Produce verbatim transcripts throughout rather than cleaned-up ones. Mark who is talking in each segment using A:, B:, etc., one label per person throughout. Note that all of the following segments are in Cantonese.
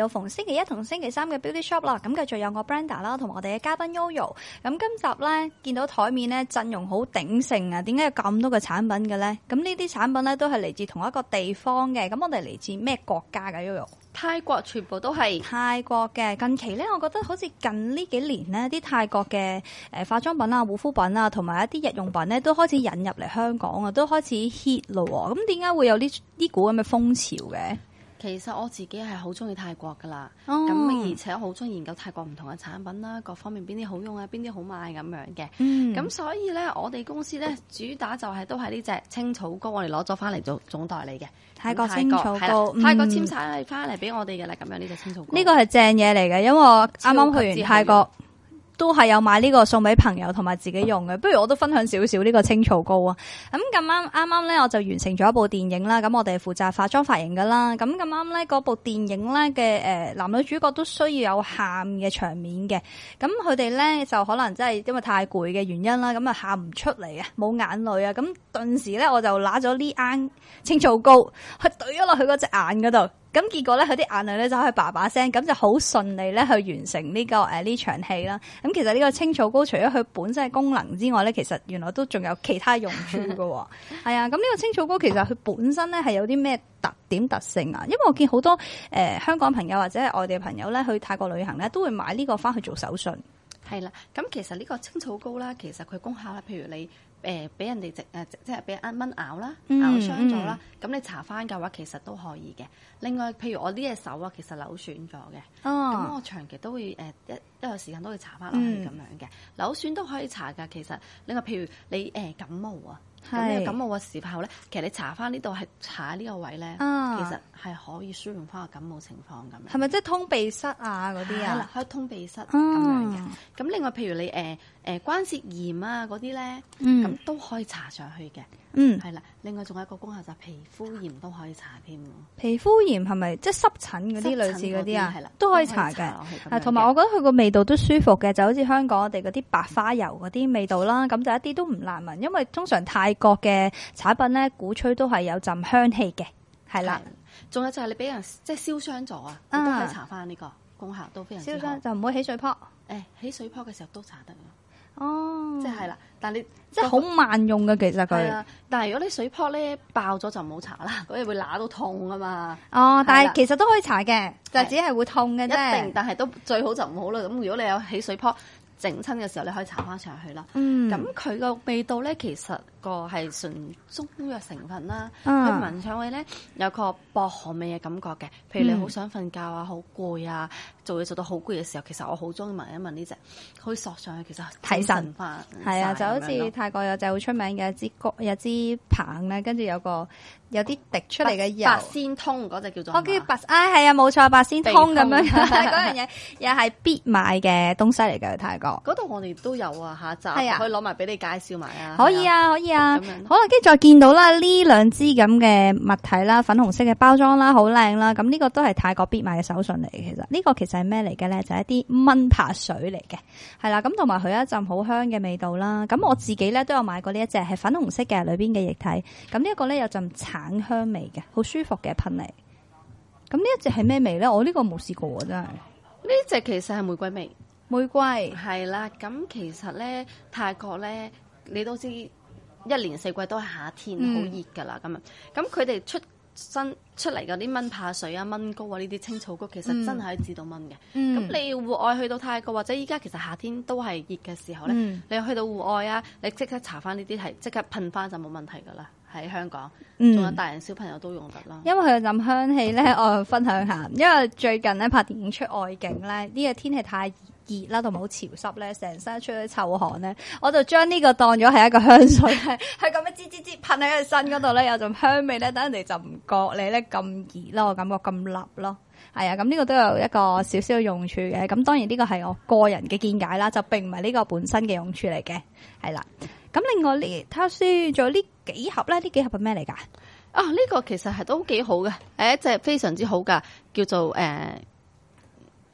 A: 到逢星期一同星期三嘅 Beauty Shop 啦，咁繼續有我 Brenda 啦，同埋我哋嘅嘉賓 Yoyo。咁今集咧見到台面咧陣容好鼎盛啊，點解有咁多嘅產品嘅咧？咁呢啲產品咧都係嚟自同一個地方嘅，咁我哋嚟自咩國家嘅 Yoyo？
B: 泰國全部都係
A: 泰國嘅。近期咧，我覺得好似近呢幾年呢啲泰國嘅誒化妝品啊、護膚品啊，同埋一啲日用品咧，都開始引入嚟香港啊，都開始 hit 咯。咁點解會有呢呢股咁嘅風潮嘅？
B: 其實我自己係好中意泰國噶啦，咁、
A: 哦、
B: 而且我好中意研究泰國唔同嘅產品啦，各方面邊啲好用啊，邊啲好賣咁樣嘅。咁、嗯、所以咧，我哋公司咧主打就係都係呢隻青草膏，我哋攞咗翻嚟做總代理嘅
A: 泰國青草膏，
B: 嗯、泰國簽晒翻嚟俾我哋嘅啦，咁樣呢隻青草膏。
A: 呢個係正嘢嚟嘅，因為我啱啱去完泰國。都係有買呢個送俾朋友同埋自己用嘅，不如我都分享少少呢個青草膏啊！咁咁啱啱啱咧，我就完成咗一部電影啦。咁我哋負責化妝髮型噶啦。咁咁啱咧，嗰部電影咧嘅誒男女主角都需要有喊嘅場面嘅。咁佢哋咧就可能真係因為太攰嘅原因啦，咁啊喊唔出嚟啊，冇眼淚啊。咁頓時咧，我就拿咗呢罌青草膏去懟咗落去嗰隻眼嗰度。咁結果咧，佢啲眼淚咧就可以叭叭聲，咁就好順利咧去完成呢、這個誒呢、呃、場戲啦。咁其實呢個青草膏除咗佢本身嘅功能之外咧，其實原來都仲有其他用處㗎喎。係啊，咁呢個青草膏其實佢本身咧係有啲咩特點特性啊？因為我見好多誒、呃、香港朋友或者係外地朋友咧去泰國旅行咧，都會買呢個翻去做手信。
B: 係啦，咁其實呢個青草膏啦，其實佢功效咧，譬如你誒俾、呃、人哋直誒即係俾蚊咬啦，咬傷咗啦，咁、嗯、你搽翻嘅話，其實都可以嘅。另外，譬如我呢隻手啊，其實扭損咗嘅，咁、哦、我長期都會誒、呃、一一有時間都會搽翻落去咁、嗯、樣嘅。扭損都可以搽㗎，其實另外譬如你誒、呃、感冒啊。咁你感冒嘅時候咧，其實你搽翻呢度係搽呢個位咧、啊，其實係可以舒緩翻個感冒情況咁樣。
A: 係咪即係通鼻塞啊嗰啲啊？
B: 可以通鼻塞咁樣嘅。咁另外譬如你誒誒、呃、關節炎啊嗰啲咧，咁、嗯、都可以搽上去嘅。嗯，係啦。另外仲有一個功效就係皮膚炎都可以搽添。
A: 皮膚炎係咪即係濕疹嗰啲類似嗰啲啊？係啦，都可以搽嘅。係同埋我覺得佢個味道都舒服嘅，就好似香港我哋嗰啲白花油嗰啲味道啦。咁就一啲都唔難聞，因為通常泰國嘅產品咧，鼓吹都係有陣香氣嘅，係啦。
B: 仲有就係你俾人即係燒傷咗啊，你都可以搽翻呢個功效都非常之好。燒傷就唔會起水泡。誒、欸，起水泡嘅時候都搽得。哦，即係啦，但係你
A: 即係好慢用嘅，其實佢。係啊，
B: 但係如果你水泡咧爆咗就唔好搽啦，嗰啲會揦到痛啊嘛。
A: 哦，但係其實都可以搽嘅，就只係會痛嘅啫。
B: 一定，但係都最好就唔好啦。咁如果你有起水泡整親嘅時候，你可以搽翻上去啦。嗯，咁佢個味道咧，其實個係純中藥成分啦。嗯，佢聞上去咧有個薄荷味嘅感覺嘅。譬如你好想瞓覺啊，好攰啊，做嘢做到好攰嘅時候，其實我好中意聞一聞呢隻，可以索上去，其實提神翻。係啊，就好似泰國有隻好出名嘅一支歌，有支棒咧，跟住有個有啲滴出嚟嘅油。八仙通嗰隻叫做。我叫八，唉係啊，冇錯，八仙通咁樣。嗰樣嘢又係必買嘅東西嚟嘅，泰國。嗰度我哋都有啊，下集係啊，可以攞埋俾你介紹埋啊。可以啊，可以啊。咁樣好啦，跟住再見到啦，呢兩支咁嘅物體啦，粉紅色嘅包裝啦，好靚啦。咁呢個都係泰國必買嘅手信嚟嘅。其實呢個其實係咩嚟嘅咧？就係一啲蚊怕水嚟嘅，係啦。咁同埋佢有一陣好香嘅味道啦。咁我自己咧都有買過呢一隻係粉紅色嘅裏邊嘅液體。咁呢一個咧有陣橙香味嘅，好舒服嘅噴嚟。咁呢一隻係咩味咧？我呢個冇試過啊，真係。呢隻其實係玫瑰味。玫瑰係啦，咁其實咧泰國咧，你都知一年四季都係夏天，好熱噶啦，咁啊，咁佢哋出新出嚟嗰啲蚊怕水啊、蚊膏啊呢啲青草膏，其實真係可以治到蚊嘅。咁、嗯、你戶外去到泰國或者依家其實夏天都係熱嘅時候咧、嗯，你去到戶外啊，你即刻搽翻呢啲係即刻噴翻就冇問題噶啦。喺香港，仲有大人小朋友都用得啦、嗯。因為佢有陣香氣咧，我分享下。因為最近咧拍電影出外景咧，呢、這個天氣太熱啦，同埋好潮濕咧，成身出咗臭汗咧，我就將呢個當咗係一個香水，係係咁樣滋滋滋噴喺佢身嗰度咧，有陣香味咧，等人哋就唔覺你咧咁熱咯，我感覺咁立咯。係啊，咁呢個都有一個少少嘅用處嘅。咁當然呢個係我個人嘅見解啦，就並唔係呢個本身嘅用處嚟嘅。係啦。咁另外呢，睇下先，仲有呢幾盒咧？呢幾盒係咩嚟噶？啊，呢、這個其實係都幾好嘅，誒，一隻非常之好噶，叫做誒誒、呃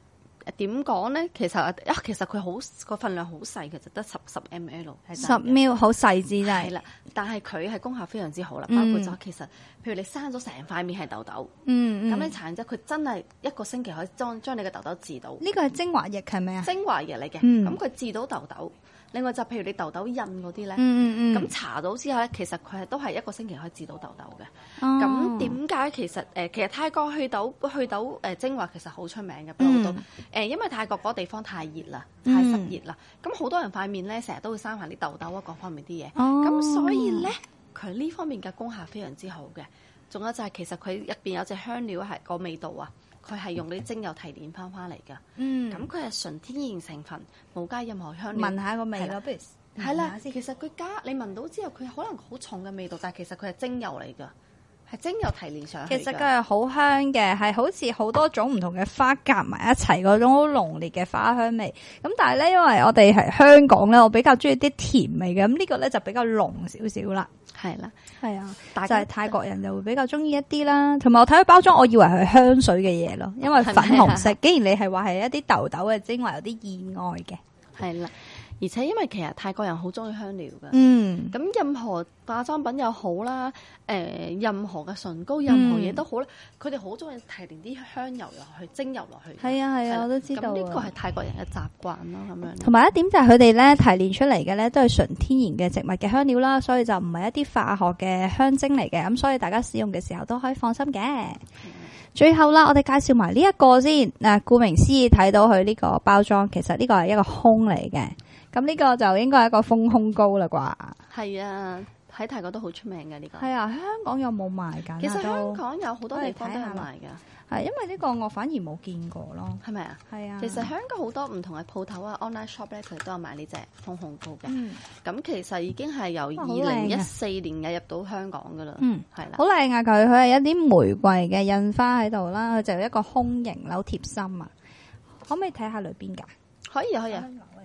B: 點講咧？其實啊，其實佢好個份量好細，其實得十十 ml 係
A: 十 ml 好細支真係。
B: 係啦，但係佢係功效非常之好啦，包括咗其實，譬如你生咗成塊面係痘痘，嗯，咁你搽完之後，佢真係一個星期可以將將你嘅痘痘治到。
A: 呢個係精華液係咪啊？
B: 精華液嚟嘅，咁佢治到痘痘。另外就譬如你痘痘印嗰啲咧，咁、嗯嗯、搽到之後咧，其實佢係都係一個星期可以治到痘痘嘅。咁點解其實誒、呃、其實泰國去痘去痘誒精華其實好出名嘅，不過都誒因為泰國嗰個地方太熱啦，太濕熱啦，咁好、嗯、多人塊面咧成日都會生埋啲痘痘啊各方面啲嘢，咁、哦、所以咧佢呢方面嘅功效非常之好嘅。仲有就係其實佢入邊有隻香料係個味道啊。佢係用啲精油提煉翻翻嚟㗎，咁佢係純天然成分，冇加任何香料。聞下個味咯，不如係啦。其實佢加你聞到之後，佢可能好重嘅味道，但係其實佢係精油嚟㗎，係精油提煉上去。其實佢係好香嘅，係好似好多種唔同嘅花夾埋一齊嗰種好濃烈嘅花香味。咁但係咧，因為我哋係香港咧，我比較中意啲甜味嘅，咁呢個咧就比較濃少少啦。係啦，係啊，就係泰國人就會比較中意一啲啦。同埋我睇佢包裝，我以為係香水嘅嘢咯，因為粉紅色。既然你係話係一啲痘痘嘅精華，有啲意外嘅。係啦，而且因為其實泰國人好中意香料㗎。嗯，咁任何化妝品又好啦，誒、呃，任何嘅唇膏，任何嘢都好啦，佢哋好中意提煉啲香油落去，精油落去。係啊係啊，我都知道。咁呢個係泰國人嘅習慣咯，咁樣。同埋一點就係佢哋咧提煉出嚟嘅咧都係純天然嘅植物嘅香料啦，所以就唔係一啲化學嘅香精嚟嘅，咁所以大家使用嘅時候都可以放心嘅。嗯、最後啦，我哋介紹埋呢一個先。嗱，顧名思義睇到佢呢個包裝，其實呢個係一個胸嚟嘅。咁呢個就應該係一個豐胸膏啦啩？係啊，喺泰國都好出名嘅呢、這個。係啊，香港有冇賣㗎？其實香港有好多地方都有賣㗎。係因為呢個我反而冇見過咯。係咪啊？係啊。其實香港好多唔同嘅鋪頭啊 ，online shop 咧，佢哋都有賣呢隻豐胸膏嘅。嗯。咁其實已經係由二零一四年引入到香港㗎啦。嗯。係啦。好靚啊！佢佢係一啲玫瑰嘅印花喺度啦，佢就有一個胸型扭貼心啊。可唔可以睇下裏邊㗎？可以啊，可以啊。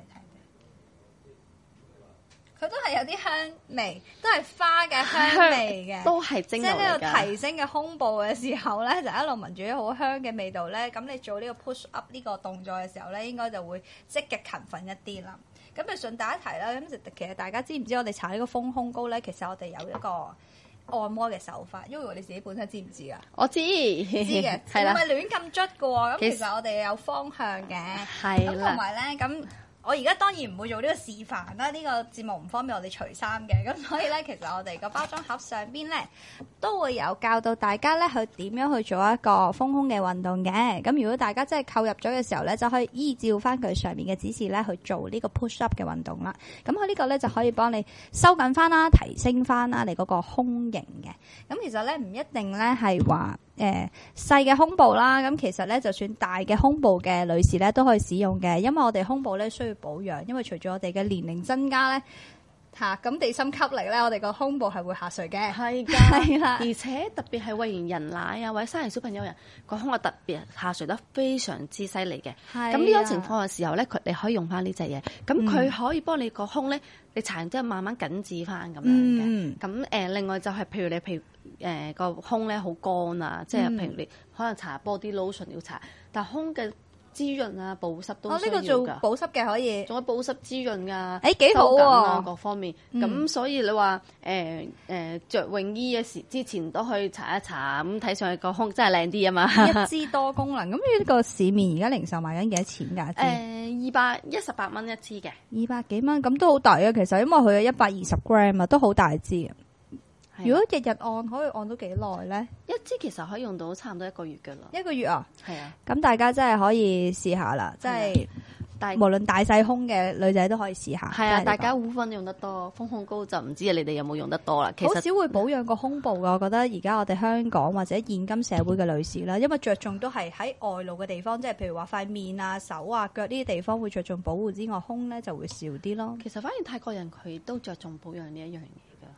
B: 佢都係有啲香味，都係花嘅香味嘅，都係精油嚟㗎。即係呢度提升嘅胸部嘅時候咧，就一路聞住啲好香嘅味道咧。咁你做呢個 push up 呢個動作嘅時候咧，應該就會積極勤奮一啲啦。咁就順帶一提啦。咁其實大家知唔知我哋搽呢個豐胸膏咧？其實我哋有一個按摩嘅手法，因為你自己本身知唔知啊？我知，知嘅，係啦，唔係亂咁捽㗎喎。咁其實我哋有方向嘅，係啦。咁同埋咧，咁。我而家當然唔會做呢個示範啦，呢、這個節目唔方便我哋除衫嘅，咁所以咧，其實我哋個包裝盒上邊咧都會有教到大家咧去點樣去做一個豐胸嘅運動嘅。咁如果大家真係購入咗嘅時候咧，就可以依照翻佢上面嘅指示咧去做呢個 push up 嘅運動啦。咁佢呢個咧就可以幫你收緊翻啦，提升翻啦你嗰個胸型嘅。咁其實咧唔一定咧係話誒細嘅胸部啦，咁其實咧就算大嘅胸部嘅女士咧都可以使用嘅，因為我哋胸部咧需要保養，因為隨住我哋嘅年齡增加咧，吓咁地心吸力咧，我哋個胸部係會下垂嘅，係噶，係啦，而且特別係餵完人奶啊，或者生完小朋友人個胸啊，特別下垂得非常之犀利嘅。咁呢種情況嘅時候咧，佢你可以用翻呢隻嘢，咁佢可以幫你個胸咧，你搽完之後慢慢緊緻翻咁樣嘅。咁誒、呃，另外就係譬如你譬如誒個、呃、胸咧好乾啊，即係譬如你可能搽 body lotion 要搽，但係胸嘅滋潤啊、保濕都需要㗎。哦，呢個做保濕嘅可以，仲有保濕滋潤㗎。誒幾好喎，各方面。咁、嗯、所以你話誒誒著泳衣嘅時之前都可以搽一搽，咁睇上去個胸真係靚啲啊嘛。一支多功能，咁呢個市面而家零售賣緊幾多錢㗎？誒二百一十八蚊一支嘅，二百幾蚊，咁都好抵啊！其實因為佢有一百二十 gram 啊，都好大支啊。如果日日按可以按到幾耐咧？一支其實可以用到差唔多一個月㗎啦。一個月啊？係啊。咁大家真係可以試下啦，即係無論大細胸嘅女仔都可以試下。係啊，大家護膚用得多，豐胸膏就唔知你哋有冇用得多啦。其實好少會保養個胸部㗎，我覺得而家我哋香港或者現今社會嘅女士啦，因為着重都係喺外露嘅地方，即係譬如話塊面啊、手啊、腳呢啲地方會着重保護之外，胸咧就會少啲咯。其實反而泰國人佢都着重保養呢一樣嘢㗎。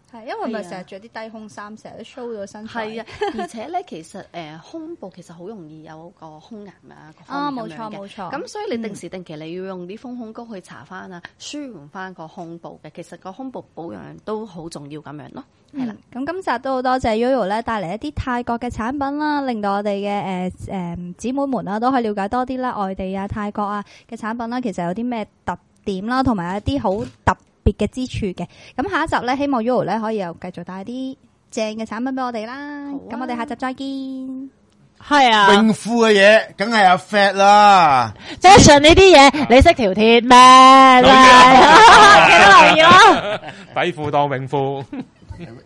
A: 係，因為咪成日着啲低胸衫，成日都 show 咗身材。
B: 係啊，而且咧，其實誒、呃、胸部其實好容易有個胸癌啊，各
A: 啊，
B: 方面
A: 冇錯冇錯。
B: 咁所以你定時定期你要用啲豐胸膏去搽翻啊，舒緩翻個胸部嘅。其實個胸部保養都好重要咁樣咯。係啦，
A: 咁、嗯、今集都好多謝 Yoyo 咧帶嚟一啲泰國嘅產品啦，令到我哋嘅誒誒姊妹們啦都可以了解多啲啦，外地啊、泰國啊嘅產品啦，其實有啲咩特點啦，同埋一啲好特別嘅之處嘅。咁下一集咧，希望 Yoyo 咧可以又繼續帶啲正嘅產品俾我哋啦。咁、啊、我哋下集再見。
C: 係啊，
D: 泳褲嘅嘢梗係阿 Fat 啦
C: ，fashion 呢啲嘢你識條鐵咩？記得留意咯，
E: 底褲當泳褲。